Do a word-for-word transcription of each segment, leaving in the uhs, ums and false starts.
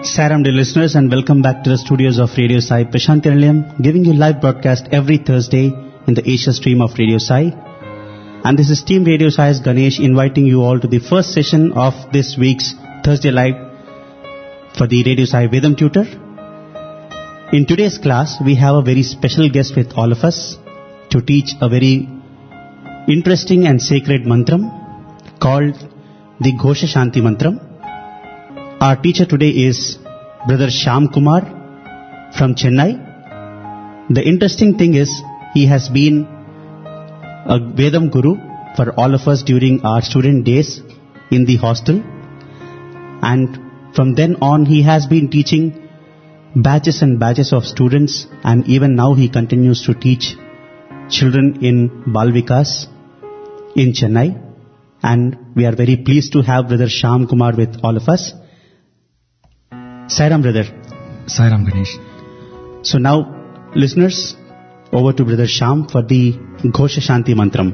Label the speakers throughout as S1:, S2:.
S1: Saram, dear listeners, and welcome back to the studios of Radio Sai Prashanthi Nilayam, giving you live broadcast every Thursday in the Asia stream of Radio Sai. And this is Team Radio Sai's Ganesh inviting you all to the first session of this week's Thursday Live for the Radio Sai Vedam Tutor. In today's class, we have a very special guest with all of us to teach a very interesting and sacred mantram called the Ghosha Shanti Mantram. Our teacher today is Brother Shyam Kumar from Chennai. The interesting thing is he has been a Vedam Guru for all of us during our student days in the hostel. And from then on he has been teaching batches and batches of students, and even now he continues to teach children in Bal Vikas in Chennai. And we are very pleased to have Brother Shyam Kumar with all of us. Sairam, brother.
S2: Sairam, Ganesh.
S1: So now, listeners, over to Brother Shyam for the Ghosha Shanti Mantram.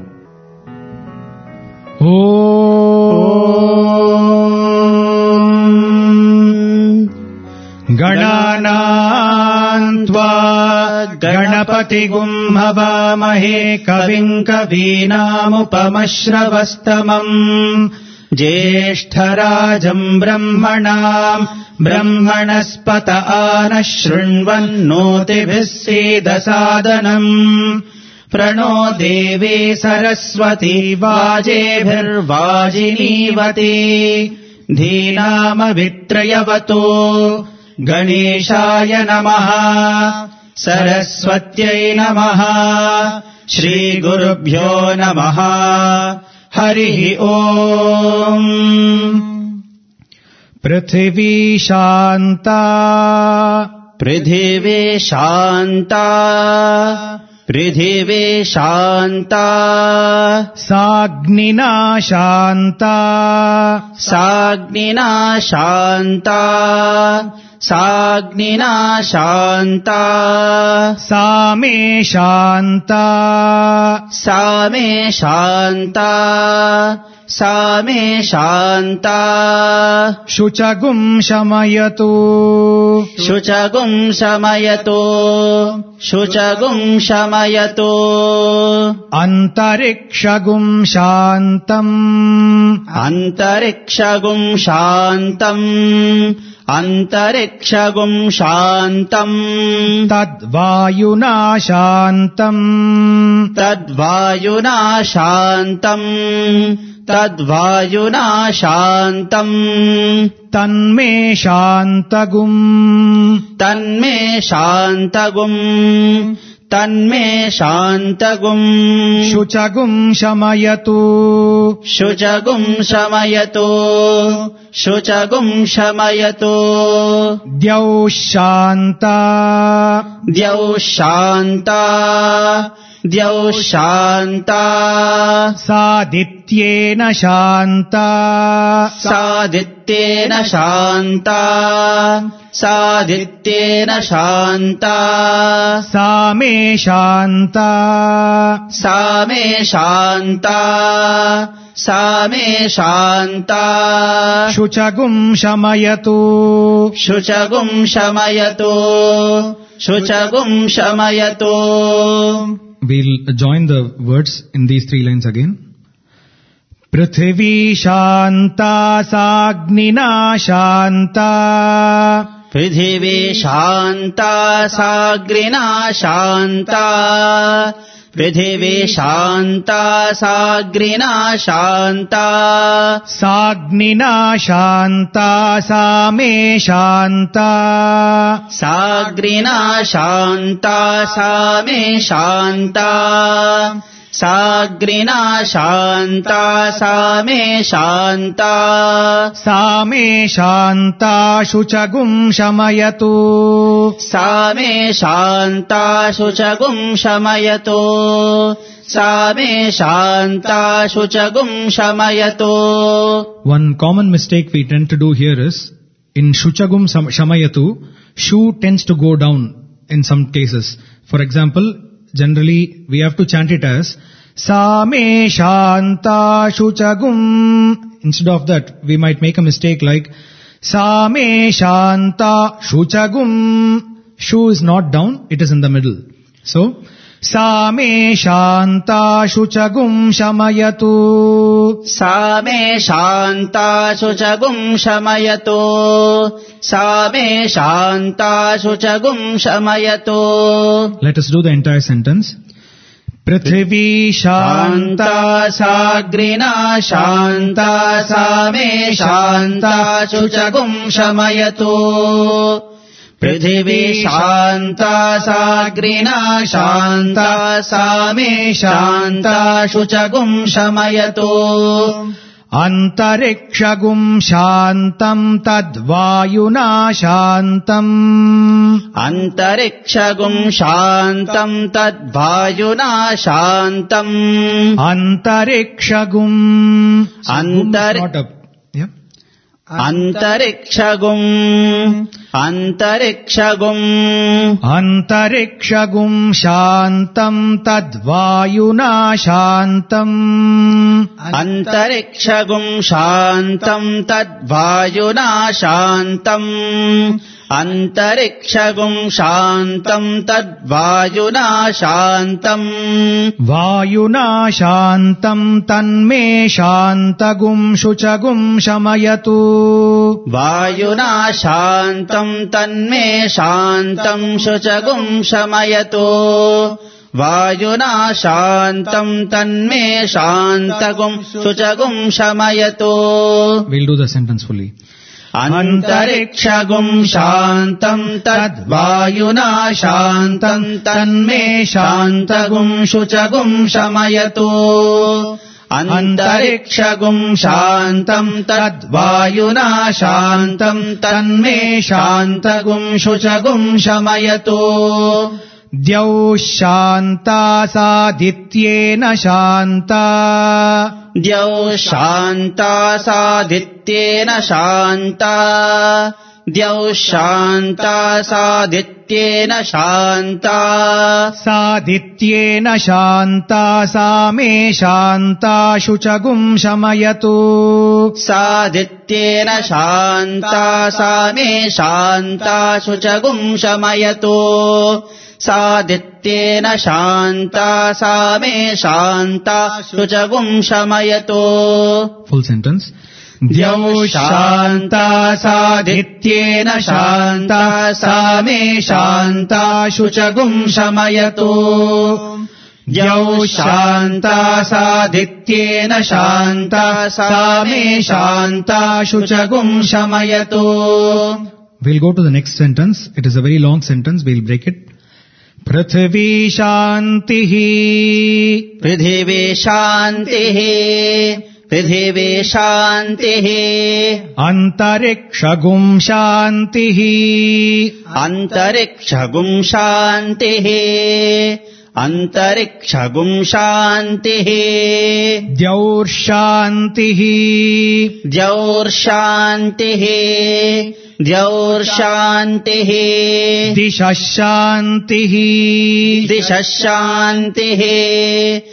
S2: Om Gananam Tva Ganapati Gum Havamahe Kavim Kavinam Upamashravastamam Jeshtarajam Brahmanam Brahmanaspata Anashrunvannotibhis Sedasadanam Prano Devi Saraswati Vajebhirvajinivati Dhinama Vitrayavato Ganeshaya Namaha Saraswatyai Namaha Shri Gurubhyo Namaha Harihi Om. Prithvi Shanta,
S1: Prithvi Shanta, Prithvi Shanta,
S2: Sagnina Shanta,
S1: Sagnina Shanta, Sagnina Shanta,
S2: Same Shanta,
S1: Same Shanta, Same Shanta,
S2: Shuchagum Shamayatu,
S1: Shuchagum Shamayatu, Shuchagum Shamayatu,
S2: Antarikshagum Shantam,
S1: Antarikshagum Shantam, Antarikshagum Shantam,
S2: Tadvayuna Shantam,
S1: Tadvayuna Shantam, Tadvayuna Shantam,
S2: Tanme Shantagum,
S1: Tanme Shantagum, Tanme Shantagum,
S2: Shuchagum Shamayatu,
S1: Shuchagum Shamayatu, Shuchagum Shamayatu,
S2: Dyau Shanta,
S1: Dyau Shanta, Dyau Shanta,
S2: Sadityena Shanta,
S1: Sadityena Shanta, Sadityena Shanta,
S2: Same Shanta,
S1: Same Shanta, Same Shanta,
S2: Shuchagum Shamayatu,
S1: Shuchagum Shamayatu, Shuchagum Shamayatu.
S2: We'll join the words in these three lines again. Prithvi Shanta Sagnina Shanta,
S1: Prithvi Shanta Sagrina Shanta, Prithvi Shanta Sagrina Shanta,
S2: Sagnina Shanta Same Shanta,
S1: Sagrina Shanta Same Shanta, Sagrina Shanta Same Shanta,
S2: Same Shanta Shuchagum Shamayatu,
S1: Same Shanta Shuchagum Shamayatu, Same Shanta Shuchagum Shamayatu.
S2: One common mistake we tend to do here is, in Shuchagum Sam- Shamayatu, Shu tends to go down in some cases. For example, generally we have to chant it as Same Shanta Shuchagum. Instead of that, we might make a mistake like Sa me shanta shuchagum. Shu is not down, it is in the middle. So, Sa me shanta shuchagum shamayatu.
S1: Sa me shanta shuchagum shamayatu. Sa me shanta shuchagum shamayatu.
S2: Let us do the entire sentence. Prithvi shanta
S1: sagrina shanta sa me shanta shuchagum shamayatu. Prithvi shanta sagrina shanta sa me shanta shuchagum shamayatu.
S2: Antarikshagum shantam tadvayuna shantam.
S1: Antarikshagum shantam tadvayuna shantam.
S2: Antarikshagum.
S1: Antar-
S2: not up. Yeah.
S1: Antarikshagum. Antarikshagum.
S2: Antarikshagum shantam tadvayuna shantam.
S1: Antarikshagum shantam tadvayuna shantam. Antarikshagum shantam tadvayuna shantam.
S2: Vayuna shantam tanme shantagum shuchagum shamayatu.
S1: Vayuna shantam tanme shantam shuchagum shamayatu. Vayuna shantam tanme shantagum shuchagum shamayatu.
S2: We'll do the sentence fully.
S1: Antarikshagum shantam tadvayuna shantam tanme shantagum shuchagum shamayatu. Antarikshagum shantam tadvayuna shantam tanme shantagum shuchagum shamayatu.
S2: Dyau shanta sadityena shanta.
S1: Dyau shanta sadityena shanta. Dyau shanta sadityena shanta.
S2: Sadityena shanta sa me shanta shuchagum shamayatu.
S1: Sadityena shanta sa me shanta shuchagum shamayatu. Sadityena shanta sa me shanta shuchagum shamayatu.
S2: Full sentence.
S1: Dyau shanta sadityena shanta sa me shanta shuchagum shamayatu. Dyau shanta sadityena shanta sa me shanta shuchagum shamayatu.
S2: We'll go to the next sentence. It is a very long sentence. We'll break it. Prithvi shantihi.
S1: Prithvi shantihi. Prithvi shantihi.
S2: Antarikshagum shantihi.
S1: Antarikshagum shantihi. Antarikshagum shantihi.
S2: Dyaur shantihi.
S1: Dyaur shantihi. Dyaur shantihi.
S2: Dishashantihi.
S1: Dishashantihi.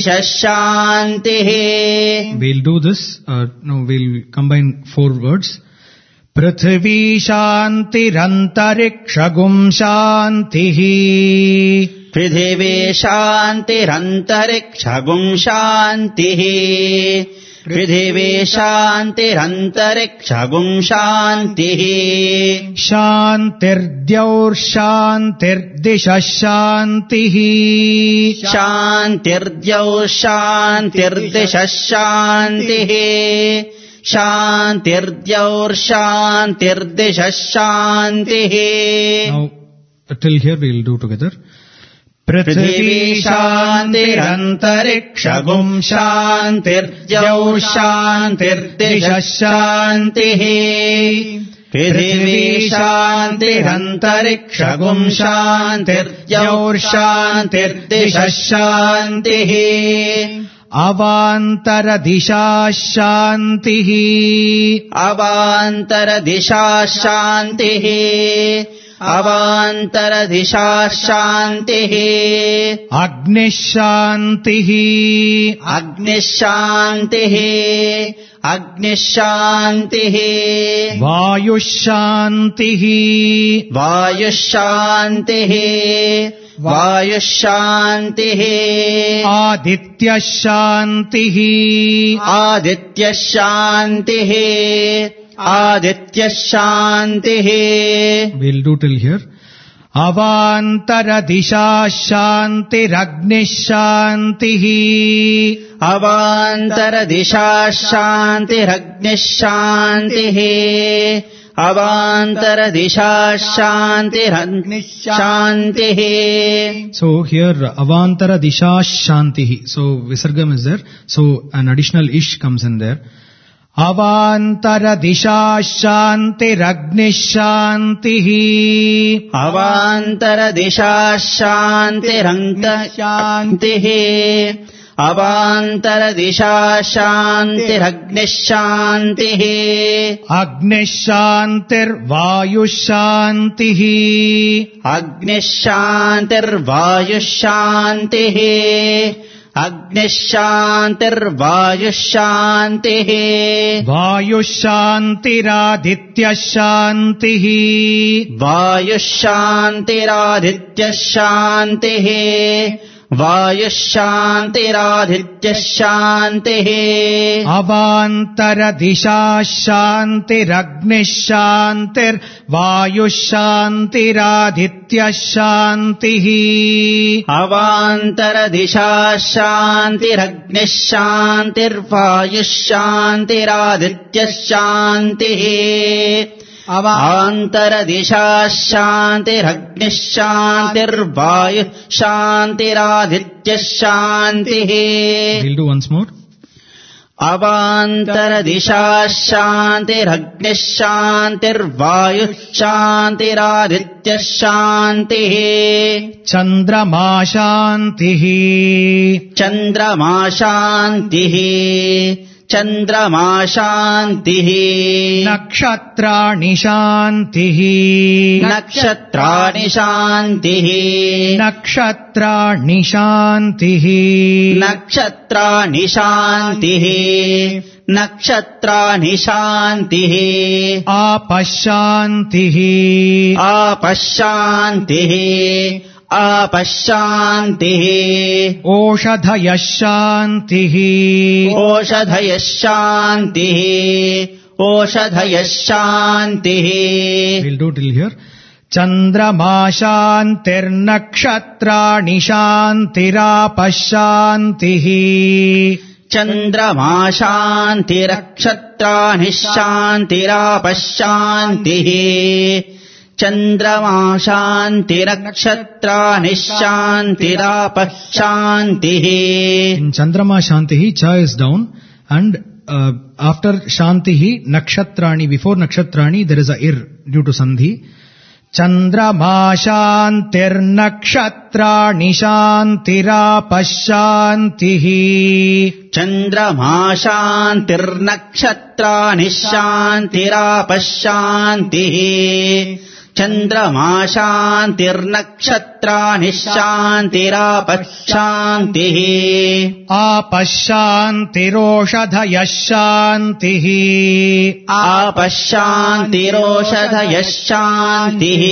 S1: Dishashantihi.
S2: We'll do this. Uh, no, we'll combine four words. Prithvi shantirantarikshagum shantihi.
S1: Prithvi shantirantarikshagum shantihi. Prithvi shantirantarikshagum shantihi.
S2: Shantirdyaur shantirdishashantihi.
S1: Shantirdyaur shantirdishashantihi. Shantirdyaur shantirdishashantihi.
S2: Now, till here we'll do together.
S1: Prithvi shantirantarikshagum shantirdyaur shantirdishashantihi. Prithvi shantirantarikshagum shantirdyaur shantirdishashantihi.
S2: Avantara dishashantihi.
S1: Avantara dishashantihi. Avantara dishashantihi.
S2: Agnishantihi.
S1: Agnishantihi.
S3: अग्निशान्तिः
S2: वायुशान्तिः
S3: वायुशान्तिः वायुशान्तिः
S2: आदित्यशान्तिः
S3: आदित्यशान्तिः आदित्यशान्तिः.
S2: We'll do till here. अवान्तरदिशा शान्तिरग्निशान्तिः
S3: अवान्तरदिशा शान्तिरग्निशान्तिः अवान्तरदिशा शान्तिरग्निशान्तिः.
S2: So here avantara disha shantihi. So visargam is there. So an additional ish comes in there. Avantara disha shantiragnishantihi
S3: अवान्तरदिशा शान्तिरग्निशान्तिः अवान्तरदिशा शान्तिरग्निशान्तिः
S2: agnishantirvayushantihi
S3: अग्निशान्तिर्वायुशान्तिः अग्निशान्तिर्वायुशान्तिः
S2: vayushantiradityasantihi
S3: वायुशान्तिरादित्यशान्तिः वायुशान्तिरादित्यशान्तिः
S2: avantara disha shantiragnishantirvayushantiradityasantihi
S3: अवान्तरदिशा शान्तिरग्निशान्तिर्वायुशान्तिरादित्यशान्तिः अवान्तरदिशा शान्तिरग्निशान्तिर्वायुशान्तिरादित्यशान्तिः.
S2: We'll do once more.
S3: अवान्तरदिशा शान्तिरग्निशान्तिर्वायुशान्तिरादित्यशान्तिः
S2: chandrama shantihi
S3: चन्द्रमा शान्तिः चन्द्रमा शान्तिः
S2: nakshatrani shantihi
S3: नक्षत्राणि शान्तिः
S2: nakshatrani shantihi
S3: नक्षत्राणि शान्तिः नक्षत्राणि शान्तिः
S2: apashantihi
S3: आपशान्तिः आपशान्तिः
S2: oshadhayashantihi
S3: ओषधयः शान्तिः ओषधयः शान्तिः.
S2: We'll do till here. chandrama shantirnakshatrani shantirapashantihi
S3: चन्द्रमा शान्तिरक्षत्राणि शान्तिरापशान्तिः चन्द्रमा शान्तिरक्षत्राणि शान्तिरापशान्तिः.
S2: In chandrama shantihi, cha is down, and uh, after shantihi, nakshatrani, before nakshatrani, there is a ir due to sandhi. chandrama shantirnakshatrani shantirapashantihi
S3: चन्द्रमा शान्तिर्नक्षत्राणि शान्तिरापशान्तिः चन्द्रमा शान्तिर्नक्षत्राणि शान्तिरापशान्तिः.
S2: आपशान्तिरोषधयः शान्तिः
S3: आपशान्तिरोषधयः शान्तिः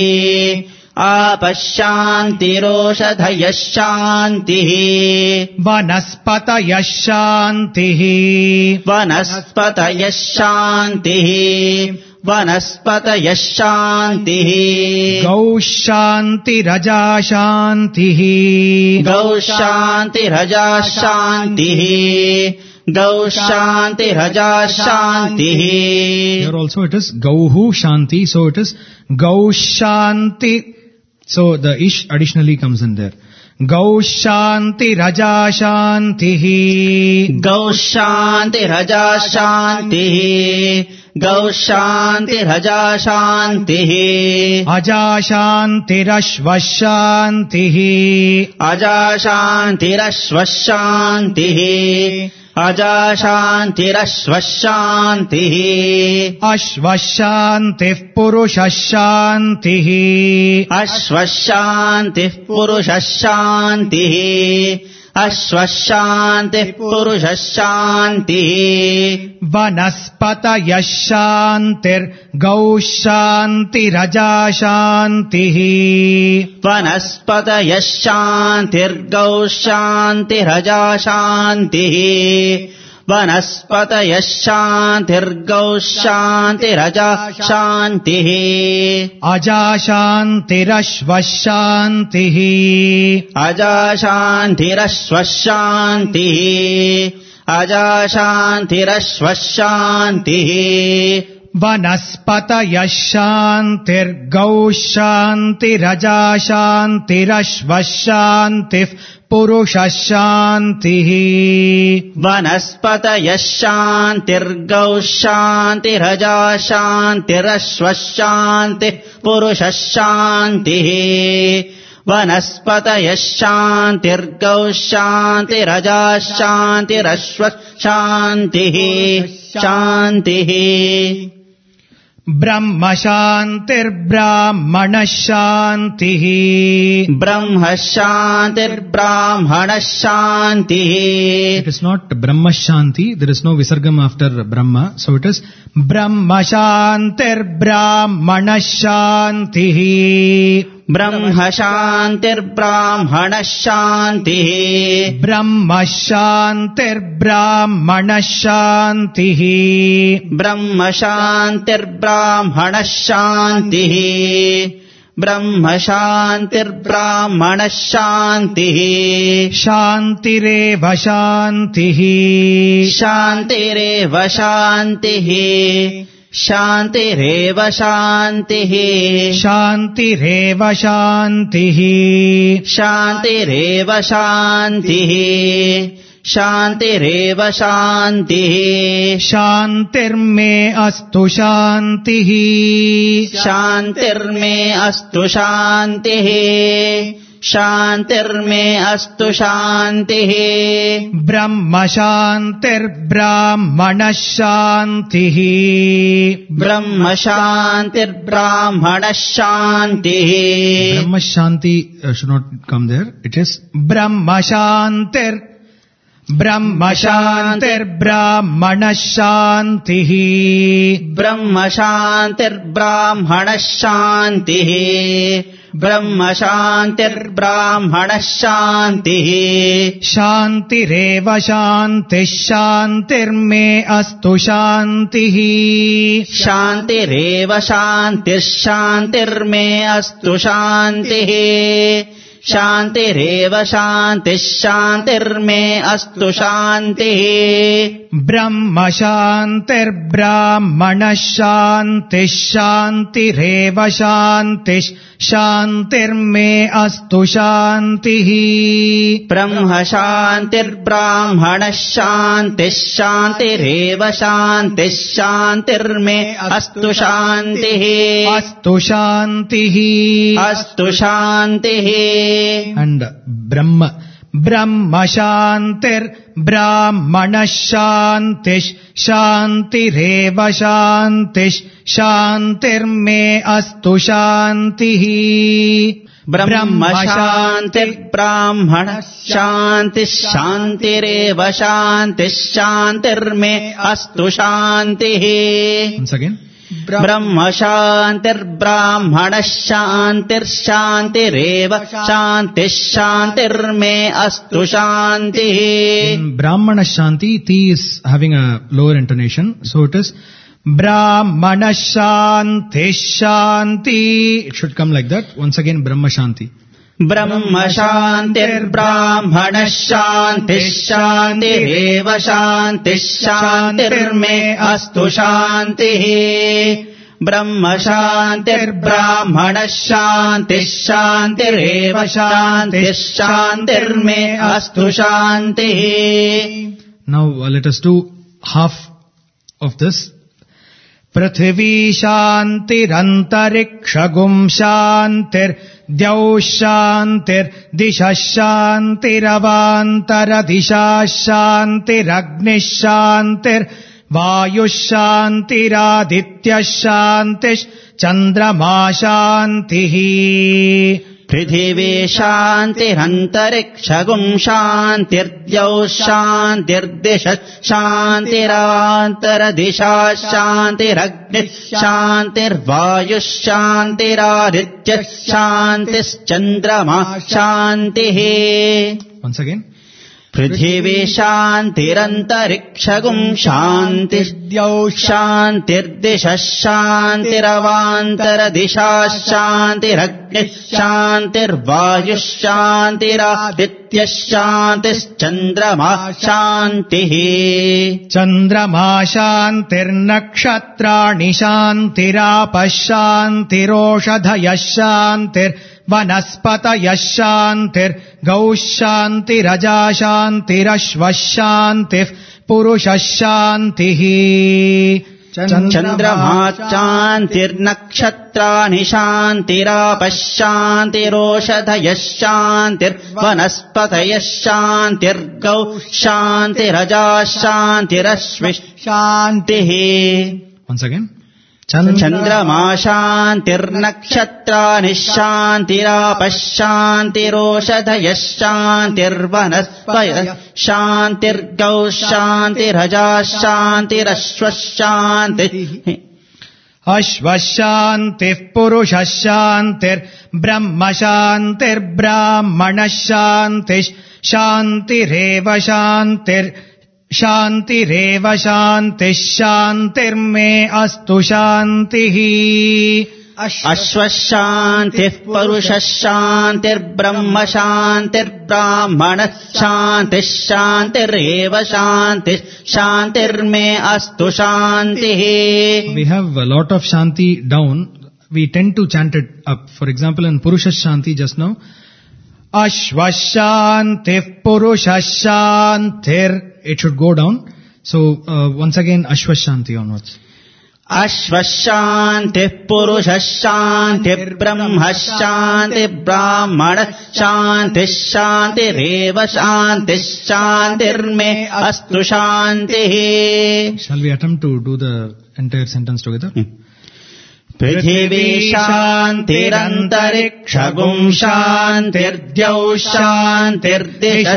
S3: आपशान्तिरोषधयः शान्तिः.
S2: वनस्पतयः शान्तिः
S3: वनस्पतयः शान्तिः वनस्पतयः शान्तिः.
S2: गौः शान्तिरजा शान्तिः
S3: गौ शान्तिरजा शान्तिः गौ शान्तिरजा शान्तिः.
S2: Here also it is gauhu shanti, so it is gau shanti. So the ish additionally comes in there. Gau shanti raja shantihi
S3: गौ शान्तिरजा शान्तिः गौ शान्तिरजा शान्तिः
S2: aja shantirashva shantihi
S3: अजा शान्तिरश्व शान्तिः अजा शान्तिरश्व शान्तिः
S2: ashva shantiः purushah shantihi
S3: अश्व शान्तिः पुरुषः शान्तिः अश्वशान्तिः पुरुषः शान्तिः
S2: वनस्पतयः शान्तिर्गौः शान्तिरजा शान्तिः
S3: वनस्पतयः शान्तिर्गौः शान्तिरजा शान्तिः वनस्पतयः शान्तिर्गौः शान्तिरजा शान्तिः
S2: अजा शान्तिरश्वः शान्तिः
S3: अजा शान्तिरश्वः शान्तिः अजा शान्तिरश्वः शान्तिः
S2: वनस्पतयः शान्तिर्गौः शान्तिरजा शान्तिरश्वः शान्तिः पुरुषः शान्तिः
S3: वनस्पतयः शान्तिर्गौः शान्तिरजा शान्तिरश्वः शान्तिः पुरुषः शान्तिः वनस्पतयः शान्तिर्गौः शान्तिरजा शान्तिरश्वः शान्तिः शान्तिः
S2: ब्रह्म शान्तिर्ब्राह्मणः शान्तिः
S3: ब्रह्म शान्तिर्ब्राह्मणः शान्तिः
S2: It is not Brahma Shanti, there is no Visargam after Brahma, so it is Brahma Shantirbramana Shantihi
S3: ब्रह्म शान्तिर्ब्राह्मणः शान्तिः
S2: Brahma Shantirbramana Shantihi
S3: ब्रह्म शान्तिर्ब्राह्मणः शान्तिः ब्रह्म शान्तिर्ब्राह्मणः शान्तिः
S2: शान्तिरेव शान्तिः
S3: शान्तिरेव शान्तिः शान्तिरेव शान्तिः
S2: शान्तिरेव शान्तिः
S3: शान्तिरेव शान्तिः शान्तिरेव शान्तिः
S2: शान्तिर्मे अस्तु शान्तिः
S3: शान्तिर्मे अस्तु शान्तिः शान्तिर्मे अस्तु शान्तिः
S2: ब्रह्म शान्तिर्ब्राह्मणः शान्तिः
S3: ब्रह्म शान्तिर्ब्राह्मणः शान्तिः
S2: ब्रह्म शान्ति uh, should not come there. It is ब्रह्म शान्तिर ब्रह्म शान्तिर्ब्राह्मणः शान्तिः
S3: ब्रह्म शान्तिर्ब्राह्मणः शान्तिः ब्रह्म शान्तिर्ब्राह्मणः शान्तिः
S2: शान्तिरेव शान्तिः शान्तिर्मे अस्तु शान्तिः
S3: शान्तिरेव शान्तिः शान्तिर्मे अस्तु शान्तिः शान्तिरेव शान्तिः शान्तिर्मे अस्तु शान्तिः
S2: ब्रह्म शान्तिर्ब्राह्मणः शान्तिः शान्तिरेव शान्तिः शान्तिर्मे अस्तु शान्तिः
S3: ब्रह्म शान्तिर्ब्राह्मणः शान्तिः शान्तिरेव शान्तिः शान्तिर्मे अस्तु शान्तिः
S2: अस्तु शान्तिः
S3: अस्तु शान्तिः
S2: and Brahma Brahma Shantirbramana Shantish Shantireva Shantish Shantirme Astu Shantihi
S3: ब्रह्म शान्तिर्ब्राह्मणः शान्तिः शान्तिरेव शान्तिः शान्तिर्मे अस्तु शान्तिः
S2: Once again
S3: ब्रह्म शान्तिर्ब्राह्मणः शान्तिर्शान्तिरेव शान्तिः शान्तिर्मे अस्तु शान्तिः
S2: in Brahmana Shanti T is having a lower intonation, so it is Brahmana Shanti Shanti. It should come like that. Once again Brahma Shanti.
S3: ब्रह्म शान्तिर्ब्राह्मणः शान्तिः शान्तिरेव शान्तिः शान्तिर्मे अस्तु शान्तिः ब्रह्म शान्तिर्ब्राह्मणः शान्तिः शान्तिरेव शान्तिः शान्तिर्मे अस्तु शान्तिः.
S2: Now uh, let us do half of this. पृथिवी शान्तिरन्तरिक्षगुं शान्तिर् द्यौः शान्तिर्दिशः शान्तिरवान्तरदिशाः शान्तिरग्निः शान्तिर्वायुः शान्तिरादित्यः शान्तिश्चन्द्रमा शान्तिः.
S3: पृथिवी शान्तिरन्तरिक्षगुं शान्तिर्द्यौ शान्तिर्दिशः शान्तिरान्तरदिशा शान्तिरग्निः शान्तिर्वायुः शान्तिरादित्यः शान्तिश्चन्द्रमा शान्तिः.
S2: Once again.
S3: पृथिवी शान्तिरन्तरिक्षगुं शान्तिर्द्यौ शान्तिर्दिशः शान्तिरवान्तरदिशा शान्तिरग्निः शान्तिर्वायुः शान्तिरादित्यः शान्तिश्चन्द्रमा शान्तिः.
S2: चन्द्रमा शान्तिर्नक्षत्राणि शान्तिरापः शान्तिरोषधयः शान्तिर् वनस्पतयः शान्तिर्गौः शान्तिरजा शान्तिरश्वः शान्तिः पुरुषः शान्तिः.
S3: चन्द्रमा शान्तिर्नक्षत्राणि शान्तिरापः शान्तिरोषधयः शान्तिर्वनस्पतयः शान्तिर्गौः शान्तिरजा शान्तिरश्वः शान्तिः.
S2: Once again.
S3: चन्द्रमा शान्तिर्नक्षत्राणि शान्तिरापः शान्तिरोषधयः शान्तिर्वनस्पतयः शान्तिर्गौः शान्तिरजा शान्तिरश्वः शान्तिः.
S2: अश्वः शान्तिः पुरुषः शान्तिर्ब्रह्म शान्तिर्ब्राह्मणः शान्तिः शान्तिरेव शान्तिर् शान्तिरेव शान्तिः शान्तिर्मे अस्तु शान्तिः.
S3: अश्वः शान्तिः पुरुषः शान्तिर्ब्रह्म शान्तिर्ब्राह्मणः शान्तिः शान्तिरेव शान्तिः शान्तिर्मे अस्तु शान्तिः.
S2: We have a lot of shanti down. We tend to chant it up. For example, in Purusha Shanti just now, Ashva Shanti Purusha Shantir. It should go down. So uh, once again, Ashva Shanti onwards.
S3: Ashva Shanti Purusha Shanti Brahma Shanti Brahmana Shanti Shanti Reva Shanti Shantirme Astu Shanti.
S2: Shall we attempt to do the entire sentence together?
S3: Hmm. पृथिवी शान्तिरन्तरिक्षगुं शान्तिर्द्यौ शान्तिर्दिशः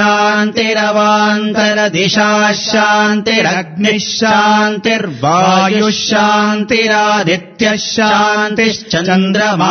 S3: शान्तिरवान्तरदिशा शान्तिरग्निः शान्तिर्वायुः शान्तिरादित्यः शान्तिश्चन्द्रमा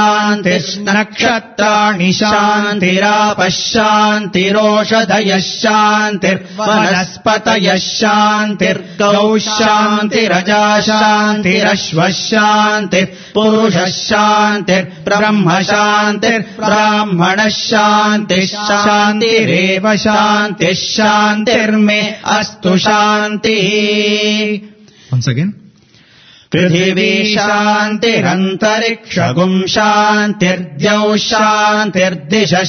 S3: शान्तिर्नक्षत्राणि शान्तिरापः शान्तिरोषधयः शान्तिर्वनस्पतयः शान्तिर्गौः शान्तिरजा शान्तिरश्वः शान्तिः पुरुषः शान्तिर्ब्रह्म शान्तिर्ब्राह्मणः शान्तिः शान्तिरेव शान्तिः शान्तिर्मे अस्तु शान्तिः.
S2: Once again.
S3: पृथिवी शान्तिरन्तरिक्षगुं शान्तिर्द्यौ शान्तिर्दिशः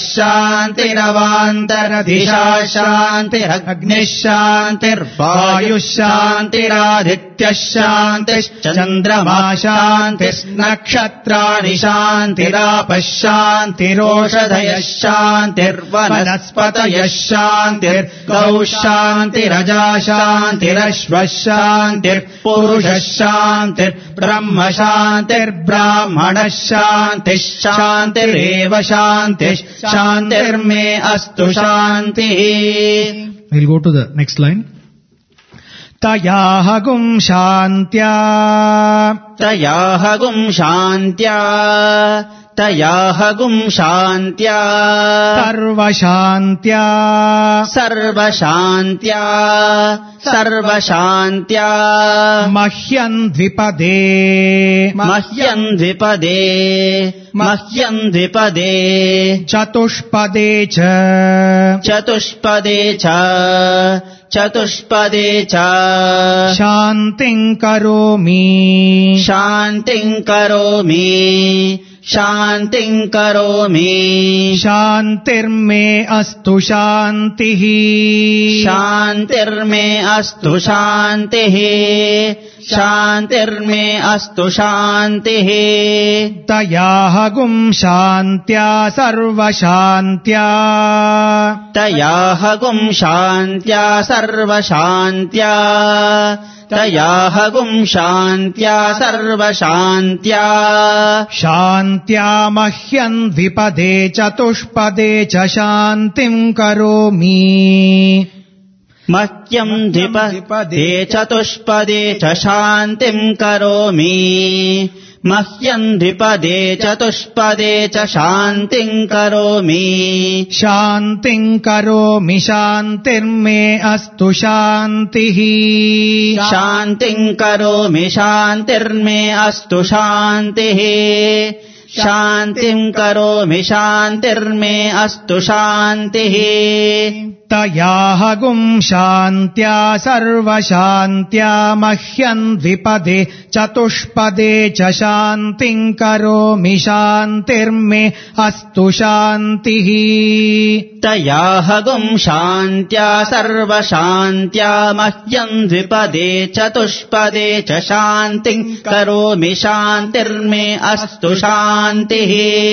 S3: शान्तिरवान्तरदिशा शान्तिरग्निः शान्तिर्वायुः शान्तिरादित्यः शान्तिश्चन्द्रमा शान्तिर्नक्षत्राणि शान्तिरापः शान्तिरोषधयः शान्तिर्वनस्पतयः शान्तिर्गौः शान्तिरजा शान्तिरश्वः शान्तिर्पुरुषः शान्तिः ब्रह्म शान्तिर्ब्राह्मणः शान्तिः शान्तिरेव शान्तिः शान्तिर्मे अस्तु शान्तिः.
S2: We'll go to the next line. तयाहगुं शान्त्या
S3: तयाहगुं शान्त्या तयाहगुं शान्त्या
S2: सर्वशान्त्या
S3: सर्वशान्त्या सर्वशान्त्या
S2: मह्यं द्विपदे
S3: मह्यं द्विपदे मह्यं द्विपदे
S2: चतुष्पदे च
S3: चतुष्पदे च चतुष्पदे च
S2: शान्तिं करोमि
S3: शान्तिं करोमि शान्तिं करोमि
S2: शान्तिर्मे अस्तु शान्तिः
S3: शान्तिर्मे अस्तु शान्तिः शान्तिर्मे अस्तु शान्तिः.
S2: तयाहगुं शान्त्या सर्वशान्त्या
S3: तयाहगुं शान्त्या सर्वशान्त्या तयाहगुं शान्त्या सर्वशान्त्या
S2: शान्त्या मह्यं द्विपदे चतुष्पदे च शान्तिं करोमि
S3: मह्यं द्विपदे चतुष्पदे च शान्तिं करोमि मह्यं द्विपदे चतुष्पदे च शान्तिं करोमि
S2: शान्तिं करोमि शान्तिर्मे अस्तु शान्तिः
S3: शान्तिं करोमि शान्तिर्मे अस्तु शान्तिः शान्तिं करोमि शान्तिर्मे अस्तु शान्तिः
S2: तयाहगुं शान्त्या सर्वशान्त्या मह्यं द्विपदे चतुष्पदे च शान्तिं करोमि शान्तिर्मे अस्तु शान्तिः
S3: तयाहगुं शान्त्या सर्वशान्त्या मह्यं द्विपदे चतुष्पदे च शान्तिं करोमि शान्तिर्मे अस्तु शान्तिः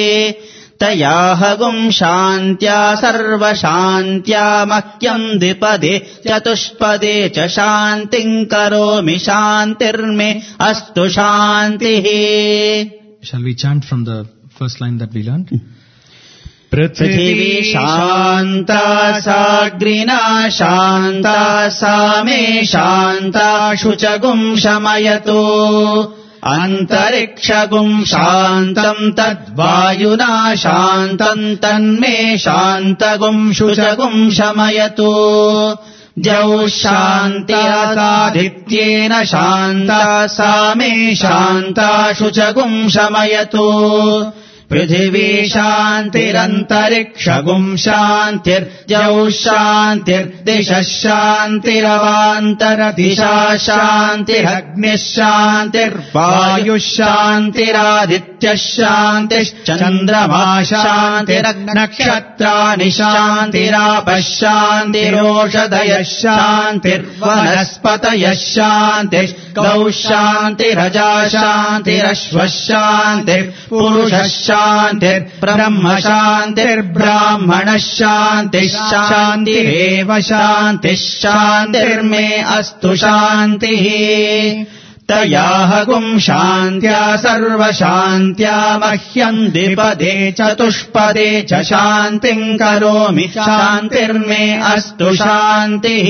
S3: तयाहगुं शान्त्या सर्वशान्त्या मह्यं द्विपदे चतुष्पदे च शान्तिं करोमि शान्तिर्मे अस्तु शान्तिः.
S2: Shall we chant from the first line that we learned?
S3: पृथिवी शान्ता साग्निना शान्ता सा मे शान्ता शुचगुं शमयतु अन्तरिक्षगुं शान्तम् तद्वायुना शान्तम् तन्मे शान्तगुं शुचगुं शमयतु द्यौः शान्तिरादित्येन शान्ता सा मे शान्ता शुचगुं शमयतु पृथिवी शान्तिरन्तरिक्षगुं शान्तिर्द्यौः शान्तिर्दिशः शान्तिरवान्तरदिशा शान्तिरग्निः शान्तिर्वायुः शान्तिरादित्यः शान्तिश्चन्द्रमा शान्तिर्नक्षत्राणि शान्तिरापः शान्तिरोषधयः शान्तिर्वनस्पतयः शान्तिर्गौः शान्तिरजा शान्तिरश्वः शान्तिर्पुरुषः शान्तिर्ब्रह्म शान्तिर्ब्राह्मणः शान्तिः शान्तिरेव शान्तिः शान्तिर्मे अस्तु शान्तिः तयाहगुं शान्त्या सर्वशान्त्या मह्यं द्विपदे चतुष्पदे च शान्तिं करोमि शान्तिर्मे अस्तु शान्तिः.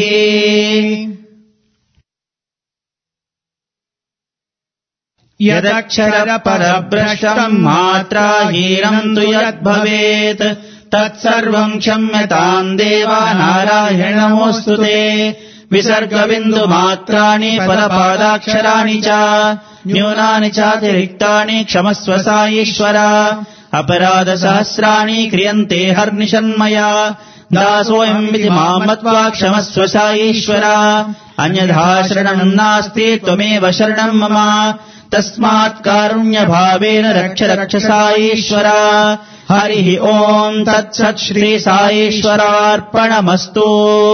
S3: यदक्षरपरभ्रष्टम् मात्राहीनम् तु यद्भवेत् तत्सर्वम् क्षम्यताम् देवा नारायण नमोऽस्तु ते. विसर्गबिन्दुमात्राणि पदपादाक्षराणि च न्यूनानि चातिरिक्तानि क्षमस्व साईश्वर. अपराधसहस्राणि क्रियन्ते हर्निशन्मया दासोऽयम् विधि माम् मत्वा क्षमस्व साईश्वर. अन्यथा शरणम् नास्ति त्वमेव शरणम् मम तस्मात् कारुण्यभावेन रक्ष रक्ष साईश्वर. हरिः ओम् तत्सत् Shri साईश्वरार्पणमस्तु.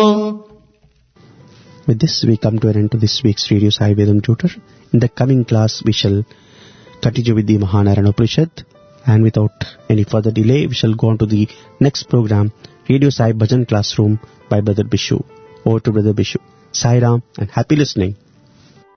S1: With this, we come to an end to this week's Radio Sai Vedam Tutor. In the coming class, we shall continue with the Mahanarayana Upanishad. And without any further delay, we shall go on to the next program, Radio Sai Bhajan Classroom by Brother Bishu. Over to Brother Bishu. Sai Ram and happy listening.